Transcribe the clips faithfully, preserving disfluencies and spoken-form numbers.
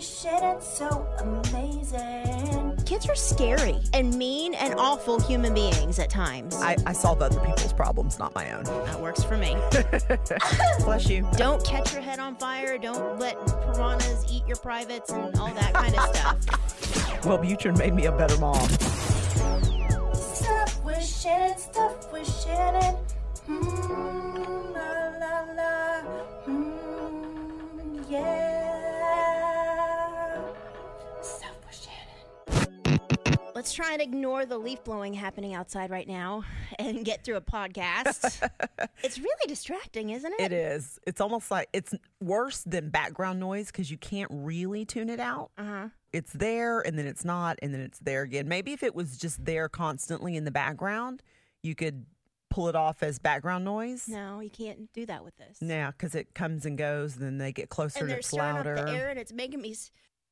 with Shannon, so amazing. Kids are scary and mean and awful human beings at times. I, I solve other people's problems, not my own. That works for me. Bless you. Don't catch your head on fire. Don't let piranhas eat your privates and all that kind of stuff. Wellbutrin made me a better mom. Stuff with Shannon, stuff with Shannon. Mm, la la la. Mm, yeah. Stuff with Shannon. Let's try and ignore the leaf blowing happening outside right now and get through a podcast. It's really distracting, isn't it? It is. It's almost like it's worse than background noise because you can't really tune it out. Uh-huh. It's there and then it's not and then it's there again. Maybe if it was just there constantly in the background, you could pull it off as background noise. No, you can't do that with this. Yeah, because it comes and goes and then they get closer And and they're it's stirring louder. up the air and it's making me s-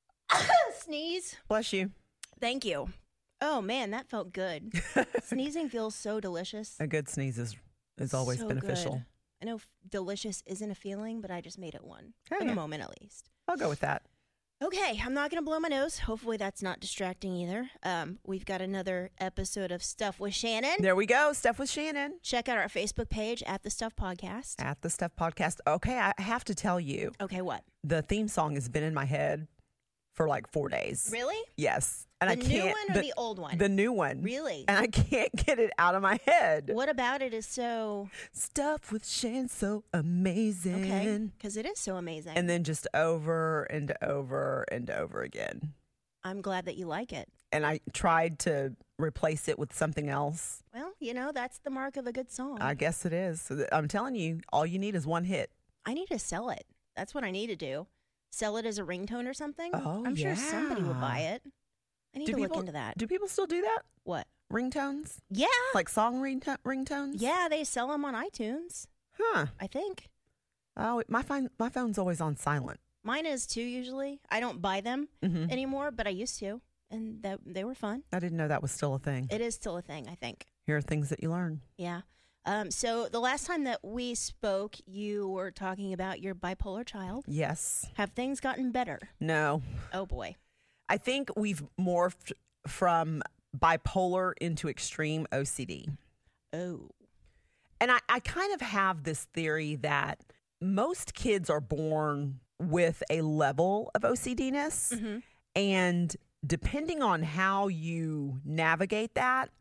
sneeze. Bless you. Thank you. Oh, man, that felt good. Sneezing feels so delicious. A good sneeze is, is always So beneficial. good. I know f- delicious isn't a feeling, but I just made it one. Oh, for yeah. the moment, at least. I'll go with that. Okay, I'm not going to blow my nose. Hopefully that's not distracting either. Um, we've got another episode of Stuff with Shannon. There we go. Stuff with Shannon. Check out our Facebook page at The Stuff Podcast. At the Stuff Podcast. Okay, I have to tell you, Okay, what? the theme song has been in my head for like four days. Really? Yes. And The I new can't, one or the old one? The new one. Really? And I can't get it out of my head. What about it is so... Stuff with Shan, so amazing. Okay, because it is so amazing. And then just over and over and over again. I'm glad that you like it. And I tried to replace it with something else. Well, you know, that's the mark of a good song. I guess it is. So th- I'm telling you, all you need is one hit. I need to sell it. That's what I need to do. Sell it as a ringtone or something. Oh, I'm sure somebody would yeah. buy it. I need Do to people- look into that. Do people still do that? What? Ringtones? Yeah. Like song ringto- ringtones? Yeah, they sell them on iTunes, Huh. I think. Oh, my, phone, my phone's always on silent. Mine is too, usually. I don't buy them Mm-hmm. anymore, but I used to. And that, they were fun. I didn't know that was still a thing. It is still a thing, I think. Here are things that you learn. Yeah. Um, so the last time that we spoke, you were talking about your bipolar child. Yes. Have things gotten better? No. Oh, boy. I think we've morphed from bipolar into extreme O C D. Oh. And I, I kind of have this theory that most kids are born with a level of O C D-ness. Mm-hmm. And depending on how you navigate that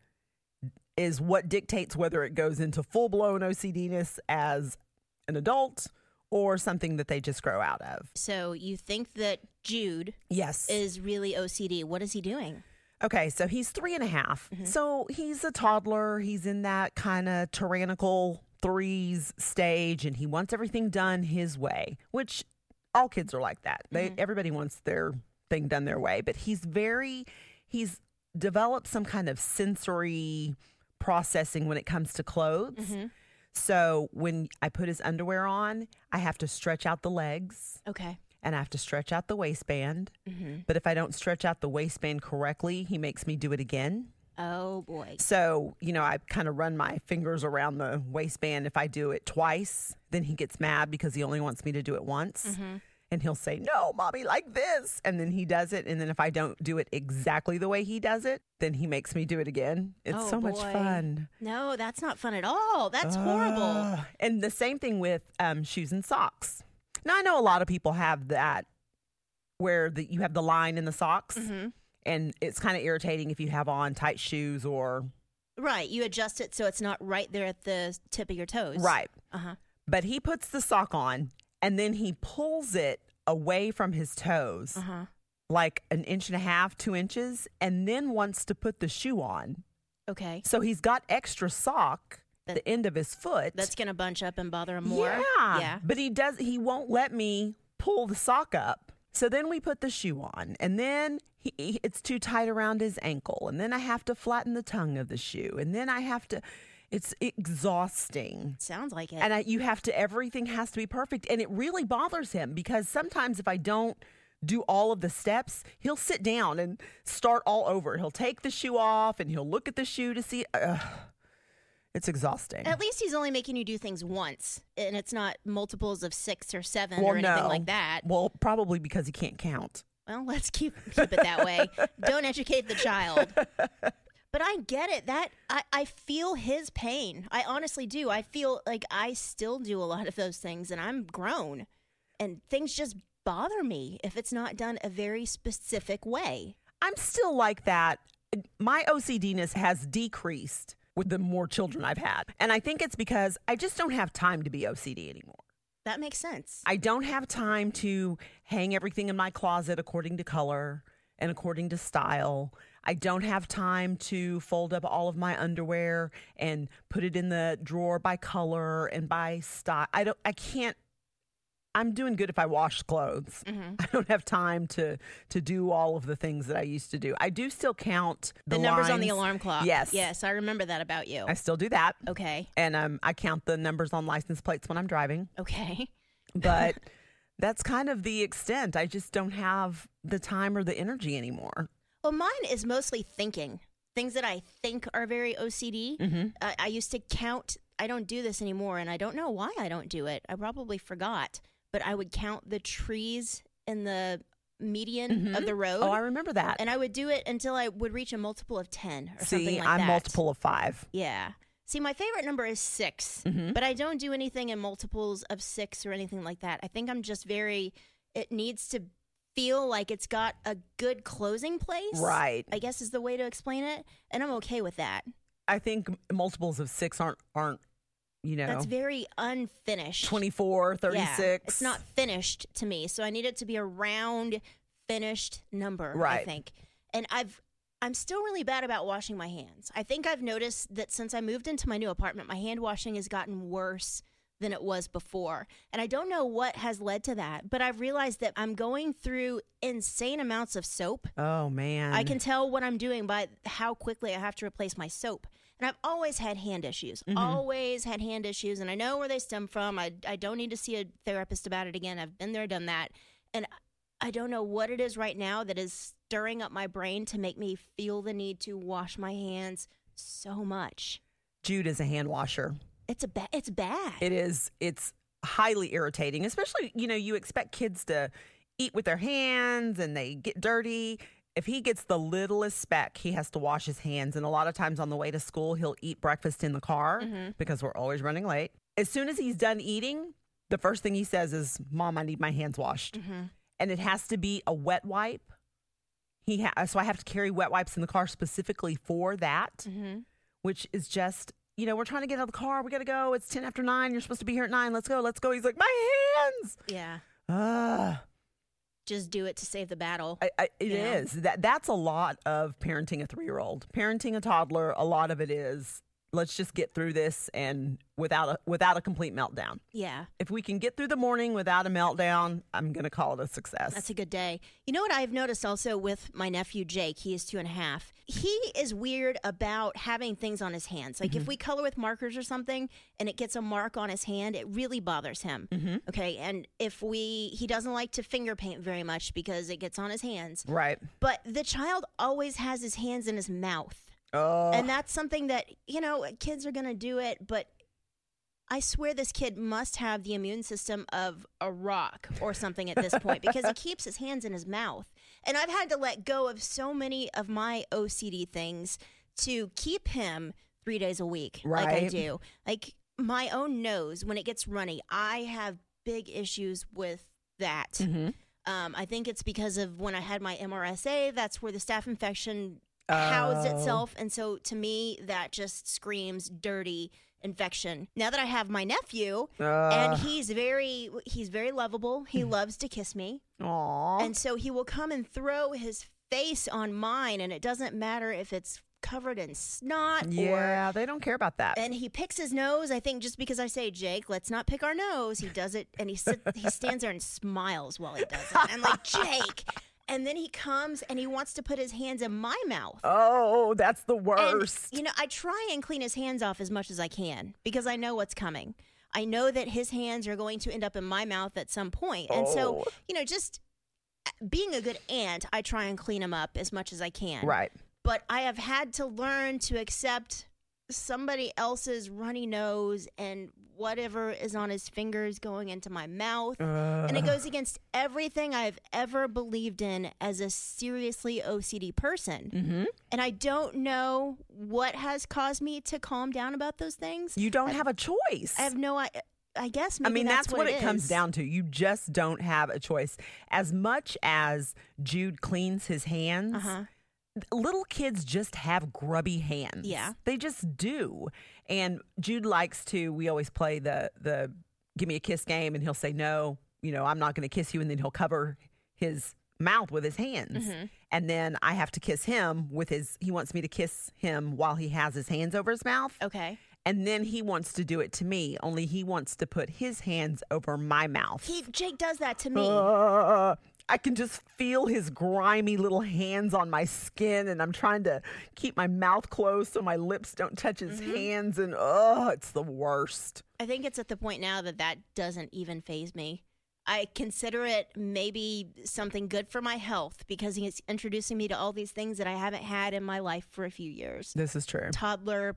is what dictates whether it goes into full-blown O C D-ness as an adult or something that they just grow out of. So you think that Jude Yes. is really O C D. What is he doing? Okay, so he's three and a half. So he's a toddler. He's in that kind of tyrannical threes stage, and he wants everything done his way, which all kids are like that. They everybody wants their thing done their way, but he's very he's developed some kind of sensory processing when it comes to clothes. So when I put his underwear on, I have to stretch out the legs. Okay. And I have to stretch out the waistband. Mm-hmm. But if I don't stretch out the waistband correctly, he makes me do it again. Oh, boy. So, you know, I kind of run my fingers around the waistband. If I do it twice, then he gets mad because he only wants me to do it once. Mm-hmm. And he'll say, no, mommy, like this. And then he does it. And then if I don't do it exactly the way he does it, then he makes me do it again. It's Oh, so much boy. fun. No, that's not fun at all. That's horrible. Ah. And the same thing with um, shoes and socks. Now, I know a lot of people have that where the, you have the line in the socks. Mm-hmm. And it's kind of irritating if you have on tight shoes or... Right. You adjust it so it's not right there at the tip of your toes. Right. Uh-huh. But he puts the sock on and then he pulls it away from his toes, Uh-huh. like an inch and a half, two inches, and then wants to put the shoe on. Okay. So he's got extra sock at That- the end of his foot. That's going to bunch up and bother him more. Yeah. Yeah. But he does, he won't let me pull the sock up. So then we put the shoe on, and then he, he- it's too tight around his ankle, and then I have to flatten the tongue of the shoe, and then I have to, it's exhausting. Sounds like it. And I, you have to, everything has to be perfect. And it really bothers him because sometimes if I don't do all of the steps, he'll sit down and start all over. He'll take the shoe off and he'll look at the shoe to see. Ugh, it's exhausting. At least he's only making you do things once, and it's not multiples of six or seven Well, or anything no. like that. Well, probably because he can't count. Well, let's keep keep it that way. Don't educate the child. But I get it. That I, I feel his pain. I honestly do. I feel like I still do a lot of those things, and I'm grown. And things just bother me if it's not done a very specific way. I'm still like that. My O C D-ness has decreased with the more children I've had. And I think it's because I just don't have time to be O C D anymore. That makes sense. I don't have time to hang everything in my closet according to color and according to style. I don't have time to fold up all of my underwear and put it in the drawer by color and by style. I don't I can't I'm doing good if I wash clothes. Mm-hmm. I don't have time to to do all of the things that I used to do. I do still count the, the numbers lines. on the alarm clock. Yes. Yes, I remember that about you. I still do that. Okay. And um, I count the numbers on license plates when I'm driving. Okay. But that's kind of the extent. I just don't have the time or the energy anymore. Well, mine is mostly thinking. Things that I think are very O C D. Mm-hmm. Uh, I used to count. I don't do this anymore, and I don't know why I don't do it. I probably forgot. But I would count the trees in the median Mm-hmm. of the road. Oh, I remember that. And I would do it until I would reach a multiple of ten or See, something like I'm that. multiple of five. Yeah. See, my favorite number is six, Mm-hmm. but I don't do anything in multiples of six or anything like that. I think I'm just very, it needs to feel like it's got a good closing place. Right. I guess is the way to explain it. And I'm okay with that. I think multiples of six aren't, aren't you know, That's very unfinished. twenty-four, thirty-six. Yeah, it's not finished to me. So I need it to be a round, finished number, I Right. think. And I've, I'm still really bad about washing my hands. I think I've noticed that since I moved into my new apartment, my hand washing has gotten worse than it was before. And I don't know what has led to that, but I've realized that I'm going through insane amounts of soap. Oh, man. I can tell what I'm doing by how quickly I have to replace my soap. And I've always had hand issues, Mm-hmm. always had hand issues. And I know where they stem from. I, I don't need to see a therapist about it again. I've been there, done that. And I don't know what it is right now that is stirring up my brain to make me feel the need to wash my hands so much. Jude is a hand washer. It's a ba- It's bad. It is. It's highly irritating, especially, you know, you expect kids to eat with their hands and they get dirty. If he gets the littlest speck, he has to wash his hands. And a lot of times on the way to school, he'll eat breakfast in the car Mm-hmm. because we're always running late. As soon as he's done eating, the first thing he says is, Mom, I need my hands washed. Mm-hmm. And it has to be a wet wipe. He ha- So I have to carry wet wipes in the car specifically for that, Mm-hmm. which is just, you know, we're trying to get out of the car. We got to go. It's ten after nine. You're supposed to be here at nine. Let's go. Let's go. He's like, my hands. Yeah. Ah. Just do it to save the battle. I, I, it Yeah. is. That That's a lot of parenting a three-year-old. Parenting a toddler, a lot of it is, let's just get through this and without a, without a complete meltdown. Yeah. If we can get through the morning without a meltdown, I'm going to call it a success. That's a good day. You know what I've noticed also with my nephew Jake? He is two and a half. He is weird about having things on his hands. Like if we color with markers or something and it gets a mark on his hand, it really bothers him. Mm-hmm. Okay. And if we, he doesn't like to finger paint very much because it gets on his hands. Right. But the child always has his hands in his mouth. Oh. And that's something that, you know, kids are going to do it, but I swear this kid must have the immune system of a rock or something at this point because he keeps his hands in his mouth. And I've had to let go of so many of my O C D things to keep him three days a week like I Right. do. Like my own nose, when it gets runny, I have big issues with that. Mhm. Um, I think it's because of when I had my M R S A, that's where the staph infection housed Oh. itself. And so to me, that just screams dirty infection. Now that I have my nephew, and Uh, he's very he's very lovable. He loves to kiss me. aw. And so he will come and throw his face on mine, and it doesn't matter if it's covered in snot or yeah, they don't care about that. and he picks his nose. I think just because I say, Jake, let's not pick our nose, he does it, and he sit, he stands there and smiles while he does it. I'm like, Jake. And then he comes and he wants to put his hands in my mouth. Oh, that's the And, worst. you know, I try and clean his hands off as much as I can because I know what's coming. I know that his hands are going to end up in my mouth at some point. And so, Oh. you know, just being a good aunt, I try and clean him up as much as I can. Right. But I have had to learn to accept somebody else's runny nose and whatever is on his fingers going into my mouth. Uh, And it goes against everything I've ever believed in as a seriously O C D person. mhm. And I don't know what has caused me to calm down about those things. You don't have a choice. I have no I I guess I maybe mean, that's, that's, what, it is. comes down to. You just don't have a choice. As much as Jude cleans his hands, Uh-huh. little kids just have grubby hands. Yeah. They just do. And Jude likes to, we always play the the give me a kiss game, and he'll say, no, you know, I'm not going to kiss you. And then he'll cover his mouth with his hands. Mm-hmm. And then I have to kiss him with his, he wants me to kiss him while he has his hands over his mouth. Okay. And then he wants to do it to me, only he wants to put his hands over my mouth. He Jake does that to me. Uh, I can just feel his grimy little hands on my skin, and I'm trying to keep my mouth closed so my lips don't touch his Mm-hmm. hands, and oh, it's the worst. I think it's at the point now that that doesn't even faze me. I consider it maybe something good for my health because he's introducing me to all these things that I haven't had in my life for a few years. This is true. Toddler,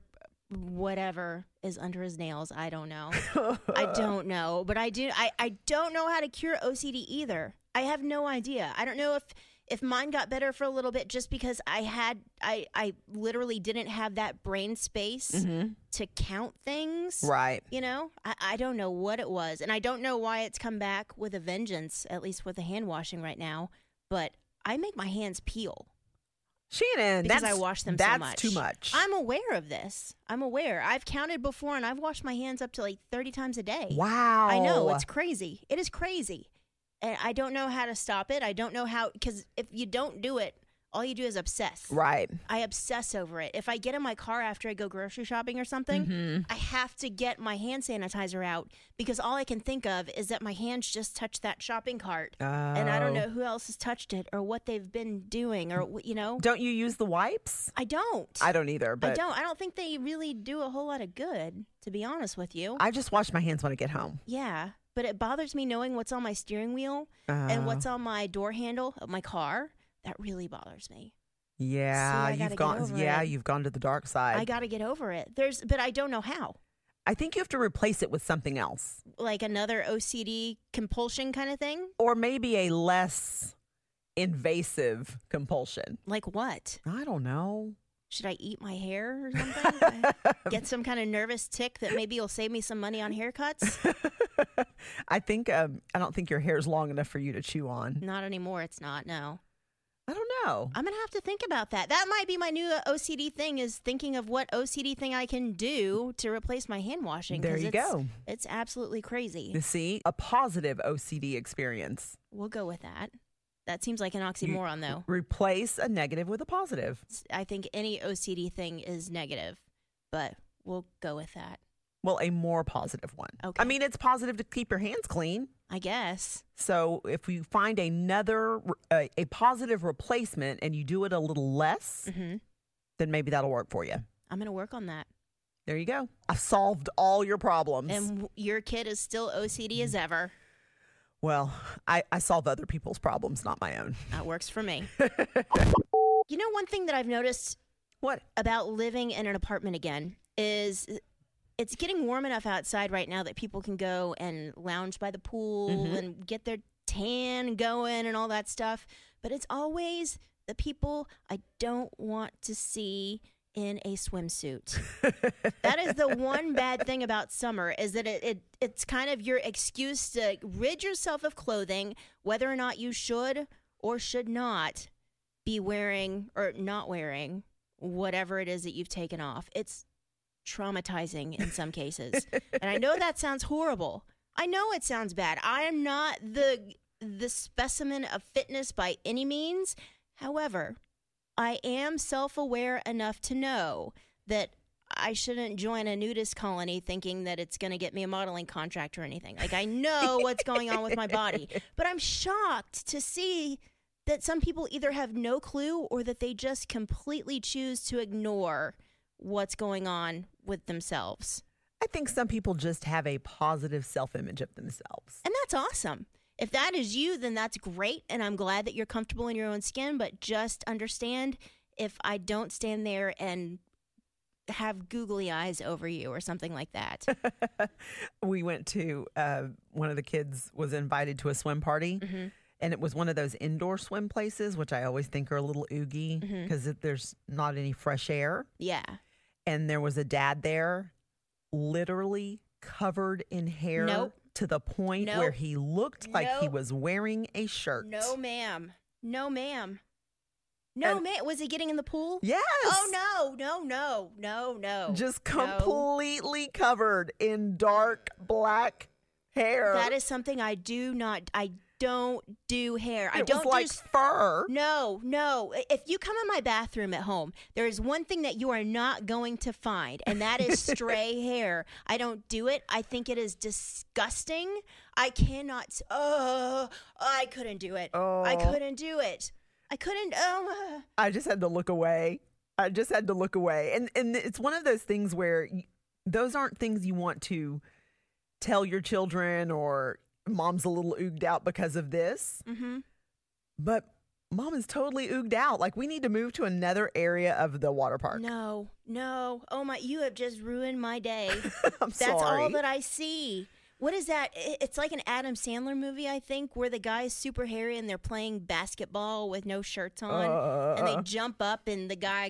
whatever is under his nails. I don't know. I don't know. But I do. I, I don't know how to cure O C D either. I have no idea. I don't know if if mine got better for a little bit just because I had I I literally didn't have that brain space to count things. Right. You know, I, I don't know what it was. And I don't know why it's come back with a vengeance, at least with the hand washing right now. But I make my hands peel Shannon, because that's, I wash them that's so much. too much. I'm aware of this. I'm aware. I've counted before and I've washed my hands up to like thirty times a day. wow. I know. It's crazy. It is crazy. And I don't know how to stop it. I don't know how, because if you don't do it, all you do is obsess. Right. I obsess over it. If I get in my car after I go grocery shopping or something, Mm-hmm. I have to get my hand sanitizer out because all I can think of is that my hands just touched that shopping cart. And I don't Oh. know who else has touched it or what they've been doing or, wh- you know. Don't you use the wipes? I don't. I don't either, but I don't. I don't think they really do a whole lot of good, to be honest with you. I just wash my hands when I get home. yeah. But it bothers me knowing what's on my steering wheel and Uh, what's on my door handle of my car. That really bothers me. Yeah, See, I gotta you've get gone. over Yeah, it. you've gone to the dark side. I got to get over it. There's, but I don't know how. I think you have to replace it with something else, Like another O C D compulsion kind of thing. or maybe a less invasive compulsion. Like what? I don't know. Should I eat my hair or something? Get some kind of nervous tick that maybe will save me some money on haircuts? I think um, I don't think your hair's long enough for you to chew on. Not anymore. It's not. No. I don't know. I'm going to have to think about that. That might be my new O C D thing, is thinking of what O C D thing I can do to replace my hand washing. There 'cause you it's, go. It's absolutely crazy. You see, a positive O C D experience. We'll go with that. That seems like an oxymoron, though. Replace a negative with a positive. I think any O C D thing is negative, but we'll go with that, Well, a more positive one. Okay. I mean, it's positive to keep your hands clean. I guess. So if you find another, uh, a positive replacement and you do it a little less, hmm then maybe that'll work for you. I'm going to work on that. There you go. I've solved all your problems. And w- your kid is still O C D as ever. well, I, I solve other people's problems, not my own. That works for me. You know, one thing that I've noticed What? about living in an apartment again is it's getting warm enough outside right now that people can go and lounge by the pool Mhm. and get their tan going and all that stuff. But it's always the people I don't want to see in a swimsuit. That is the one bad thing about summer, is that it, it it's kind of your excuse to rid yourself of clothing, whether or not you should or should not be wearing or not wearing whatever it is that you've taken off. It's traumatizing in some cases. And I know that sounds horrible. I know it sounds bad. I am not the the specimen of fitness by any means. However, I am self-aware enough to know that I shouldn't join a nudist colony thinking that it's going to get me a modeling contract or anything. Like, I know what's going on with my body, but I'm shocked to see that some people either have no clue or that they just completely choose to ignore what's going on with themselves. I think some people just have a positive self-image of themselves. And that's awesome. If that is you, then that's great. And I'm glad that you're comfortable in your own skin. But just understand, if I don't stand there and have googly eyes over you or something like that. We went to, uh, one of the kids was invited to a swim party. Mm-hmm. And it was one of those indoor swim places, which I always think are a little oogie because Mm-hmm. there's not any fresh air. Yeah. And there was a dad there, literally covered in hair Nope. to the point Nope. where he looked like he Nope. was wearing a shirt. No, ma'am. No, ma'am. No, And- ma'am. Was he getting in the pool? Yes. Oh, no, no, no, no, no. Just No. completely covered in dark black hair. That is something I do not, I don't do hair. I it don't was like do fur. No, no. If you come in my bathroom at home, there is one thing that you are not going to find, and that is stray hair. I don't do it. I think it is disgusting. I cannot. Oh, I couldn't do it. Oh. I couldn't do it. I couldn't. Oh. I just had to look away. I just had to look away. And and it's one of those things where y- those aren't things you want to tell your children, or mom's a little ooged out because of this. Mm-hmm. But mom is totally ooged out. Like, we need to move to another area of the water park. No, no. Oh my! You have just ruined my day. I'm That's sorry. all that I see. What is that? I- It's like an Adam Sandler movie, I think, where the guy's super hairy and they're playing basketball with no shirts on, and they Uh. jump up and the guy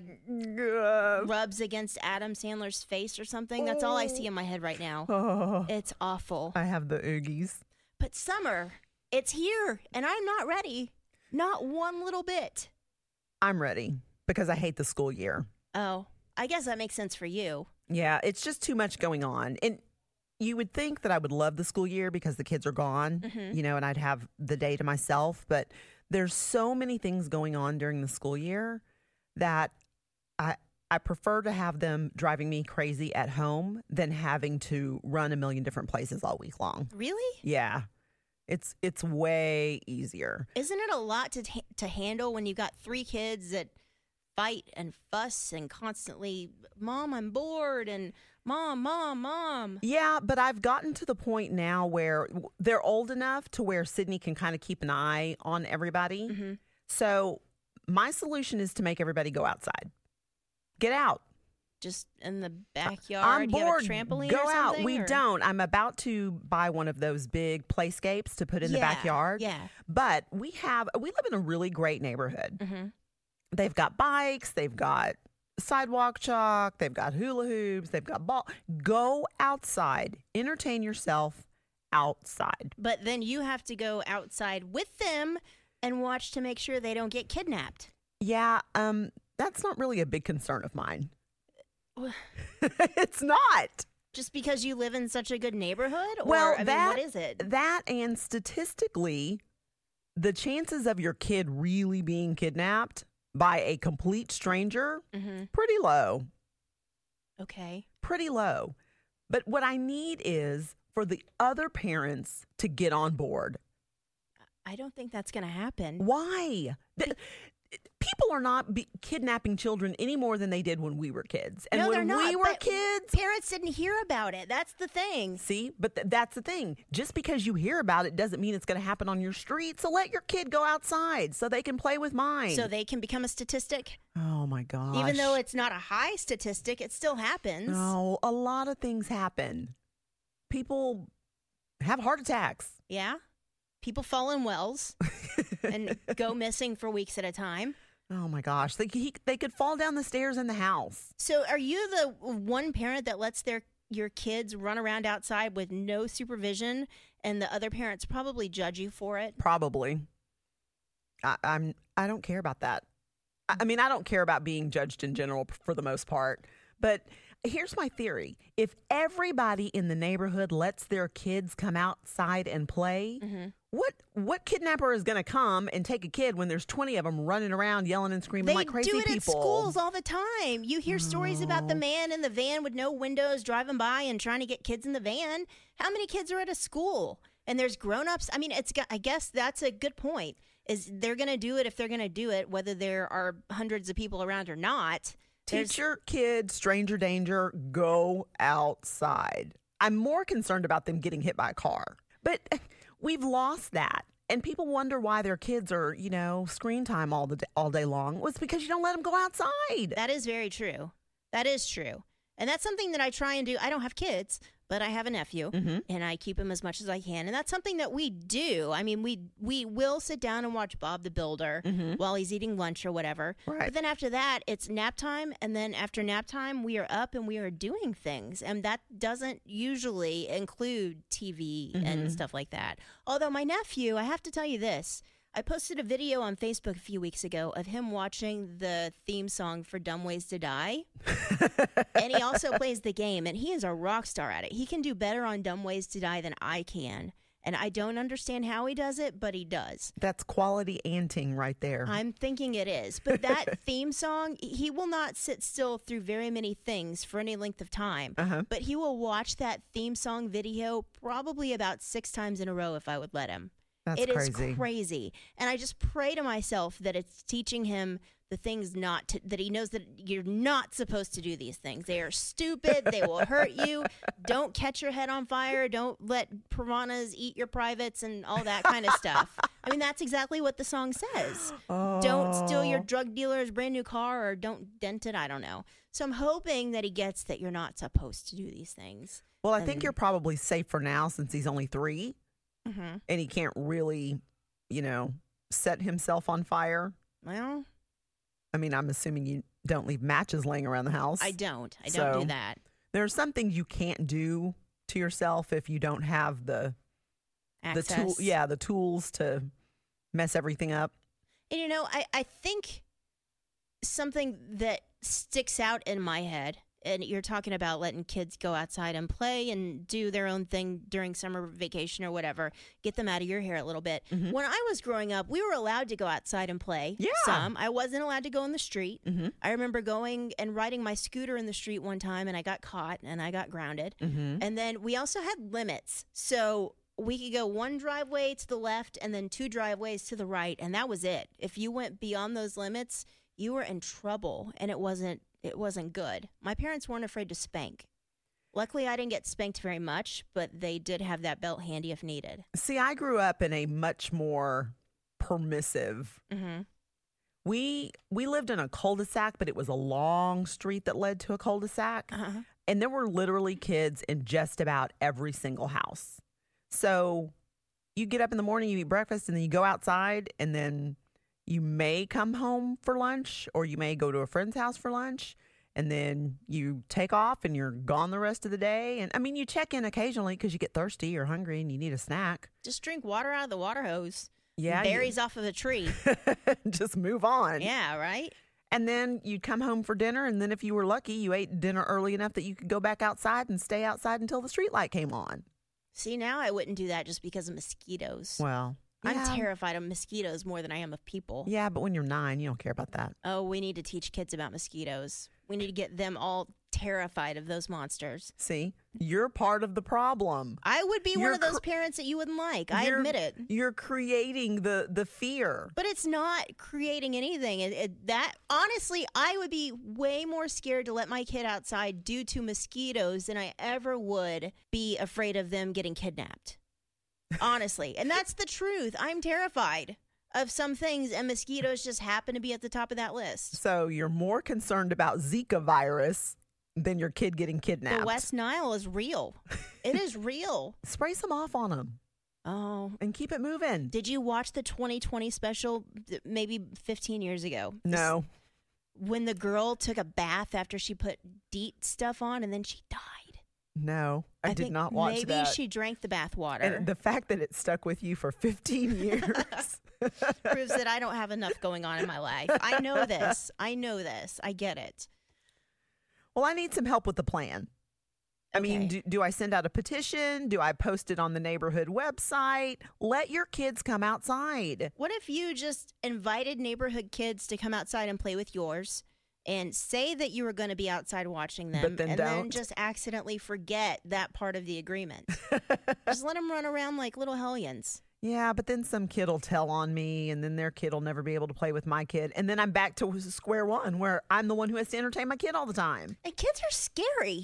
Uh, rubs against Adam Sandler's face or something. That's all I see in my head right now. oh, It's awful. I have the oogies. But summer, it's here, and I'm not ready. Not one little bit. I'm ready because I hate the school year. Oh, I guess that makes sense for you. Yeah, it's just too much going on. And you would think that I would love the school year because the kids are gone, Mhm. you know, and I'd have the day to myself. But there's so many things going on during the school year that I I prefer to have them driving me crazy at home than having to run a million different places all week long. Really? Yeah. It's it's way easier. Isn't it a lot to t- to handle when you got three kids that fight and fuss and constantly, Mom, I'm bored, and Mom, Mom, Mom. Yeah, but I've gotten to the point now where w- they're old enough to where Sydney can kind of keep an eye on everybody. Mhm. So my solution is to make everybody go outside. Get out. Just in the backyard. I'm You bored. have a trampoline Go or out. something, We or- don't. I'm about to buy one of those big playscapes to put in the Yeah, backyard. Yeah. But we have we live in a really great neighborhood. hmm They've got bikes, they've got sidewalk chalk, they've got hula hoops, they've got ball. Go outside. Entertain yourself outside. But then you have to go outside with them and watch to make sure they don't get kidnapped. Yeah, um, that's not really a big concern of mine. It's not. Just because you live in such a good neighborhood? Or, Well, I mean, that what is it? that and statistically, the chances of your kid really being kidnapped by a complete stranger hmm pretty low. Okay. Pretty low. But what I need is for the other parents to get on board. I don't think that's going to happen. Why? The- people are not be- kidnapping children any more than they did when we were kids. And No, when they're we not, were but kids, Parents didn't hear about it. That's the thing. see, but th- that's the thing. Just because you hear about it doesn't mean it's going to happen on your street. So let your kid go outside so they can play with mine. So they can become a statistic. oh my gosh. Even though it's not a high statistic, it still happens. no, a lot of things happen. People have heart attacks. Yeah. People fall in wells and go missing for weeks at a time. Oh my gosh, they he, they could fall down the stairs in the house. So are you the one parent that lets their your kids run around outside with no supervision, and the other parents probably judge you for it? Probably. I, I'm. I don't care about that. I, I mean, I don't care about being judged in general p- for the most part. But here's my theory: if everybody in the neighborhood lets their kids come outside and play, Mm-hmm. what what kidnapper is going to come and take a kid when there's twenty of them running around yelling and screaming They like crazy do it people? at schools all the time. You hear stories about the No. man in the van with no windows driving by and trying to get kids in the van. How many kids are at a school? And there's grown-ups. I mean, it's. got- I guess that's a good point. Is they're going to do it if they're going to do it, whether there are hundreds of people around or not. There's- Teach your kid stranger danger, go outside. I'm more concerned about them getting hit by a car. But we've lost that. And people wonder why their kids are, you know, screen time all the all day long. Well, it's because you don't let them go outside. That is very true. That is true. And that's something that I try and do. I don't have kids, but I have a nephew, Mm-hmm. and I keep him as much as I can. And that's something that we do. I mean, we we will sit down and watch Bob the Builder Mm-hmm. while he's eating lunch or whatever. Right. But then after that, it's nap time. And then after nap time, we are up and we are doing things. And that doesn't usually include T V Mm-hmm. and stuff like that. Although my nephew, I have to tell you this. I posted a video on Facebook a few weeks ago of him watching the theme song for Dumb Ways to Die. And he also plays the game, and he is a rock star at it. He can do better on Dumb Ways to Die than I can. And I don't understand how he does it, but he does. That's quality anting right there. I'm thinking it is. But that theme song, he will not sit still through very many things for any length of time. Uh-huh. But he will watch that theme song video probably about six times in a row if I would let him. That's It is crazy. crazy. And I just pray to myself that it's teaching him the things not to, that he knows that you're not supposed to do these things. They are stupid. They will hurt you. Don't catch your head on fire. Don't let piranhas eat your privates and all that kind of stuff. I mean, that's exactly what the song says. Oh. Don't steal your drug dealer's brand new car, or don't dent it. I don't know. So I'm hoping that he gets that you're not supposed to do these things. Well, I think And- you're probably safe for now since he's only three Mm-hmm. and he can't really, you know, set himself on fire. Well, I mean, I'm assuming you don't leave matches laying around the house. I don't. I don't So- do that. There are some things you can't do to yourself if you don't have the Access. the tool, yeah, the tools to mess everything up. And you know, I, I think something that sticks out in my head, and you're talking about letting kids go outside and play and do their own thing during summer vacation or whatever, get them out of your hair a little bit. Mhm. When I was growing up, we were allowed to go outside and play. Yeah. Some. I wasn't allowed to go in the street. Mm-hmm. I remember going and riding my scooter in the street one time, and I got caught and I got grounded. Mm-hmm. And then we also had limits. So we could go one driveway to the left and then two driveways to the right, and that was it. If you went beyond those limits, you were in trouble, and it wasn't it wasn't good. My parents weren't afraid to spank. Luckily, I didn't get spanked very much, but they did have that belt handy if needed. See, I grew up in a much more permissive. Mm-hmm. We we lived in a cul-de-sac, but it was a long street that led to a cul-de-sac. Uh-huh. And there were literally kids in just about every single house. So you get up in the morning, you eat breakfast, and then you go outside, and then you may come home for lunch, or you may go to a friend's house for lunch, and then you take off and you're gone the rest of the day. And I mean, you check in occasionally because you get thirsty or hungry and you need a snack. Just drink water out of the water hose. Yeah. you- Berries off of a tree. just move on. Yeah, right? And then you'd come home for dinner, and then if you were lucky, you ate dinner early enough that you could go back outside and stay outside until the street light came on. See, now I wouldn't do that just because of mosquitoes. Well, I'm yeah. terrified of mosquitoes more than I am of people. Yeah, but when you're nine, you don't care about that. Oh, we need to teach kids about mosquitoes. We need to get them all terrified of those monsters. See, you're part of the problem. I would be one You're of those cr- parents that you wouldn't like. I You're- admit it. You're creating the the fear. But it's not creating anything. It, it, that honestly, I would be way more scared to let my kid outside due to mosquitoes than I ever would be afraid of them getting kidnapped. Honestly, and that's the truth. I'm terrified of some things, and mosquitoes just happen to be at the top of that list. So you're more concerned about Zika virus than your kid getting kidnapped. The West Nile is real. It is real. Spray some off on them Oh. and keep it moving. Did you watch the twenty twenty special th- maybe fifteen years ago? No. When the girl took a bath after she put DEET stuff on and then she died. No, I, did think not watch maybe that. she drank the bath water. And the fact that it stuck with you for fifteen years. Proves that I don't have enough going on in my life. I know this. I know this. I get it. Well, I need some help with the plan. I mean, Okay. do, do I send out a petition? Do I post it on the neighborhood website? Let your kids come outside. What if you just invited neighborhood kids to come outside and play with yours and say that you were going to be outside watching them But then and then don't. just accidentally forget that part of the agreement? Just let them run around like little hellions. Yeah, but then some kid will tell on me, and then their kid will never be able to play with my kid. And then I'm back to square one where I'm the one who has to entertain my kid all the time. And kids are scary.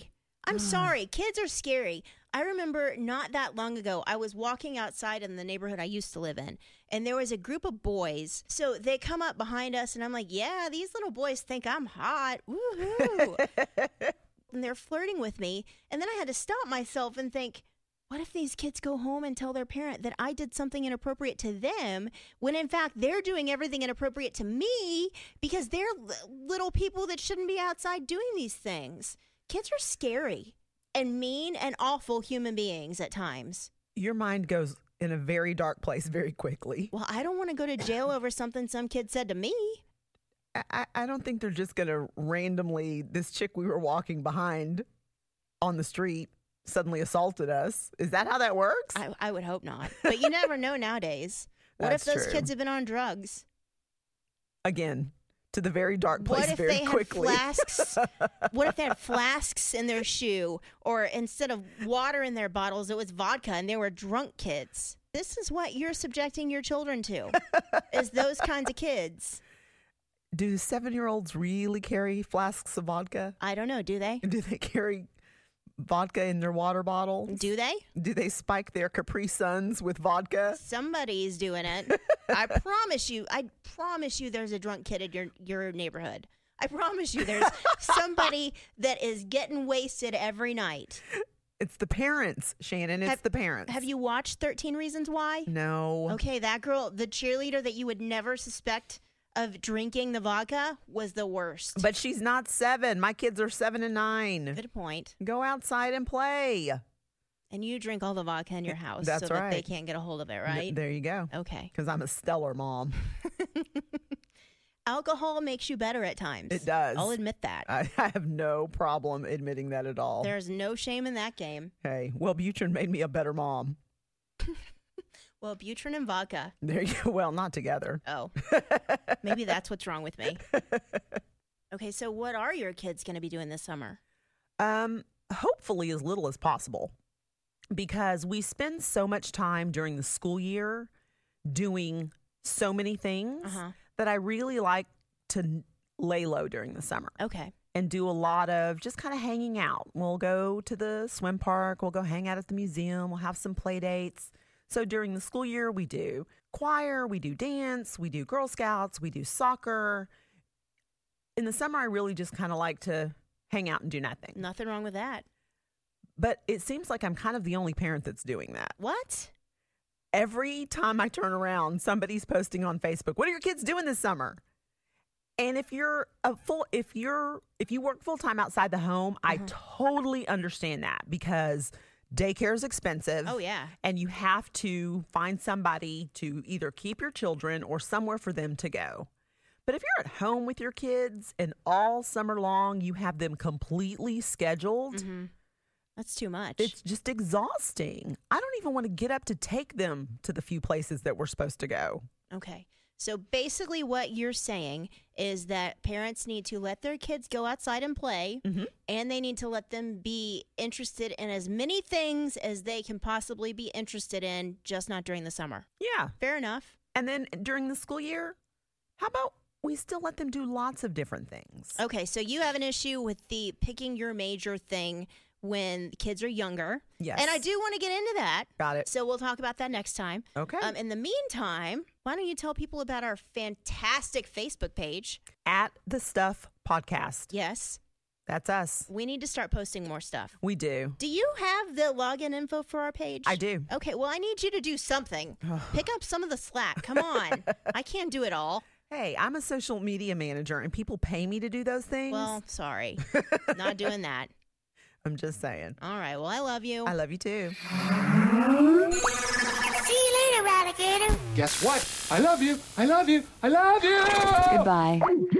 I'm sorry. Kids are scary. I remember not that long ago, I was walking outside in the neighborhood I used to live in, and there was a group of boys. So they come up behind us, and I'm like, yeah, these little boys think I'm hot. Woohoo. And they're flirting with me. And then I had to stop myself and think, what if these kids go home and tell their parent that I did something inappropriate to them when, in fact, they're doing everything inappropriate to me because they're l- little people that shouldn't be outside doing these things? Kids are scary and mean and awful human beings at times. Your mind goes in a very dark place very quickly. Well, I don't want to go to jail over something some kid said to me. I, I don't think they're just going to randomly, this chick we were walking behind on the street suddenly assaulted us. Is that how that works? I, I would hope not. But you never know nowadays. What That's if those true. kids have been on drugs? Again, to the very dark place What if very they had quickly. flasks? What if they had flasks in their shoe, or instead of water in their bottles, it was vodka, and they were drunk kids? This is what you're subjecting your children to, is those kinds of kids. Do seven-year-olds really carry flasks of vodka? I don't know. Do they? Do they carry vodka in their water bottles? Do they? Do they spike their Capri Suns with vodka? Somebody's doing it. I promise you. I promise you there's a drunk kid in your, your neighborhood. I promise you there's somebody that is getting wasted every night. It's the parents, Shannon. It's Have- the parents. Have you watched thirteen Reasons Why? No. Okay, that girl, the cheerleader that you would never suspect of drinking the vodka, was the worst. But she's not seven. My kids are seven and nine. Good point. Go outside and play. And you drink all the vodka in your house That's so that they right. can't get a hold of it, Th- right? there you go. Okay. Because I'm a stellar mom. Alcohol makes you better at times. It does. I'll admit that. I, I have no problem admitting that at all. There's no shame in that game. Hey, Wellbutrin made me a better mom. Well, Butrin and vodka. There you go. Well, not together. Oh, maybe that's what's wrong with me. Okay, so what are your kids going to be doing this summer? Um, hopefully as little as possible, because we spend so much time during the school year doing so many things Uh-huh. that I really like to n- lay low during the summer Okay. and do a lot of just kind of hanging out. We'll go to the swim park. We'll go hang out at the museum. We'll have some play dates. So during the school year, we do choir, we do dance, we do Girl Scouts, we do soccer. In the summer, I really just kind of like to hang out and do nothing. Nothing wrong with that. But it seems like I'm kind of the only parent that's doing that. What? Every time I turn around, somebody's posting on Facebook, "What are your kids doing this summer?" And if you're a full, if you're, if you work full time outside the home, I totally understand that, because daycare is expensive. Oh, yeah. And you have to find somebody to either keep your children or somewhere for them to go. But if you're at home with your kids and all summer long you have them completely scheduled, Mm-hmm. That's too much. it's just exhausting. I don't even want to get up to take them to the few places that we're supposed to go. Okay. So basically what you're saying is that parents need to let their kids go outside and play, Mhm. and they need to let them be interested in as many things as they can possibly be interested in, just not during the summer. Yeah. Fair enough. And then during the school year, how about we still let them do lots of different things? Okay, so you have an issue with the picking your major thing when kids are younger. Yes. And I do want to get into that. Got it. So we'll talk about that next time. Okay. Um, in the meantime, why don't you tell people about our fantastic Facebook page? At the Stuff Podcast. Yes, That's us. we need to start posting more stuff. We do. Do you have the login info for our page? I do. Okay, well, I need you to do something. Pick up some of the slack. Come on. I can't do it all. Hey, I'm a social media manager and people pay me to do those things. Well, sorry. Not doing that. I'm just saying. All right, well, I love you. I love you too. See you later, alligator. Guess what? I love you. I love you. I love you. Goodbye.